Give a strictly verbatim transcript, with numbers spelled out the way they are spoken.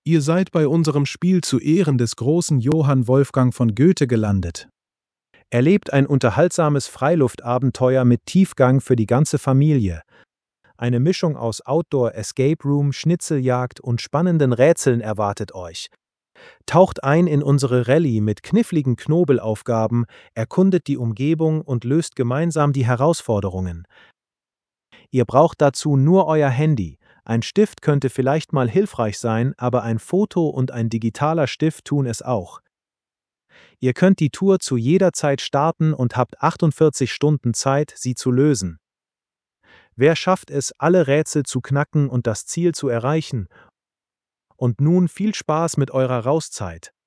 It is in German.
Ihr seid bei unserem Spiel zu Ehren des großen Johann Wolfgang von Goethe gelandet. Erlebt ein unterhaltsames Freiluftabenteuer mit Tiefgang für die ganze Familie. Eine Mischung aus Outdoor Escape Room, Schnitzeljagd und spannenden Rätseln erwartet euch. Taucht ein in unsere Rallye mit kniffligen Knobelaufgaben, erkundet die Umgebung und löst gemeinsam die Herausforderungen. Ihr braucht dazu nur euer Handy. Ein Stift könnte vielleicht mal hilfreich sein, aber ein Foto und ein digitaler Stift tun es auch. Ihr könnt die Tour zu jeder Zeit starten und habt achtundvierzig Stunden Zeit, sie zu lösen. Wer schafft es, alle Rätsel zu knacken und das Ziel zu erreichen? Und nun viel Spaß mit eurer Rauszeit.